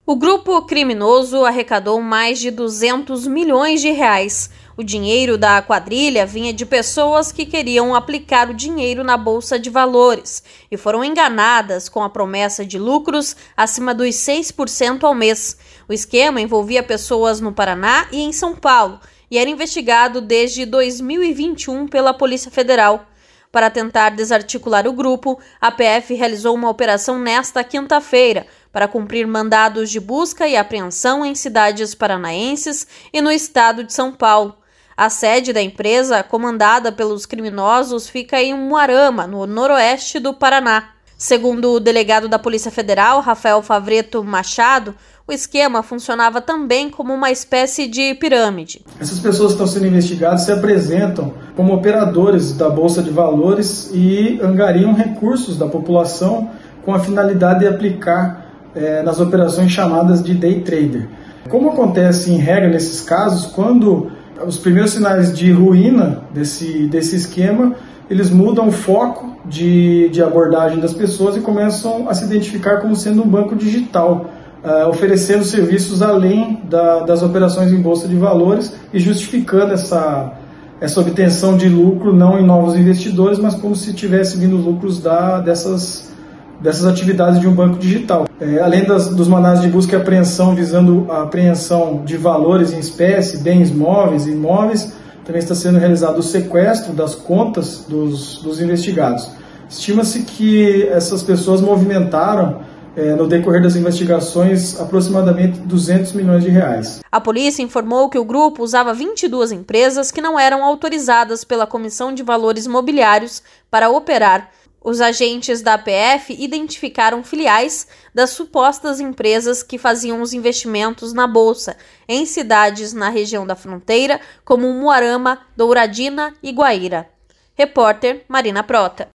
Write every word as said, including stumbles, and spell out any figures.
O grupo criminoso arrecadou mais de duzentos milhões de reais. O dinheiro da quadrilha vinha de pessoas que queriam aplicar o dinheiro na Bolsa de Valores e foram enganadas com a promessa de lucros acima dos seis por cento ao mês. O esquema envolvia pessoas no Paraná e em São Paulo e era investigado desde dois mil e vinte e um pela Polícia Federal. Para tentar desarticular o grupo, a P F realizou uma operação nesta quinta-feira para cumprir mandados de busca e apreensão em cidades paranaenses e no estado de São Paulo. A sede da empresa, comandada pelos criminosos, fica em Umuarama, no noroeste do Paraná. Segundo o delegado da Polícia Federal, Rafael Favreto Machado, o esquema funcionava também como uma espécie de pirâmide. Essas pessoas que estão sendo investigadas se apresentam como operadores da Bolsa de Valores e angariam recursos da população com a finalidade de aplicar eh, nas operações chamadas de day trader. Como acontece em regra nesses casos, quando os primeiros sinais de ruína desse, desse esquema, eles mudam o foco de, de abordagem das pessoas e começam a se identificar como sendo um banco digital, Uh, oferecendo serviços além da, das operações em Bolsa de Valores e justificando essa, essa obtenção de lucro não em novos investidores, mas como se tivesse vindo lucros da, dessas, dessas atividades de um banco digital. É, além das, dos mandados de busca e apreensão visando a apreensão de valores em espécie, bens móveis e imóveis, também está sendo realizado o sequestro das contas dos, dos investigados. Estima-se que essas pessoas movimentaram É, no decorrer das investigações, aproximadamente duzentos milhões de reais. A polícia informou que o grupo usava vinte e duas empresas que não eram autorizadas pela Comissão de Valores Mobiliários para operar. Os agentes da P F identificaram filiais das supostas empresas que faziam os investimentos na Bolsa, em cidades na região da fronteira, como Umuarama, Douradina e Guaíra. Repórter Marina Prota.